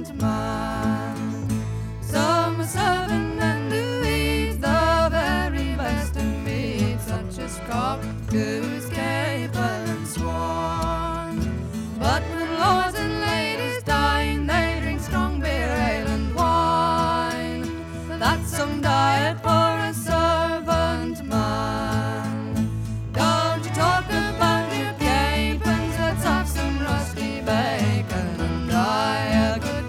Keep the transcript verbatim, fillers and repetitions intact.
to mine. Some are serving and to eat the very best of meat, such as cockatoos,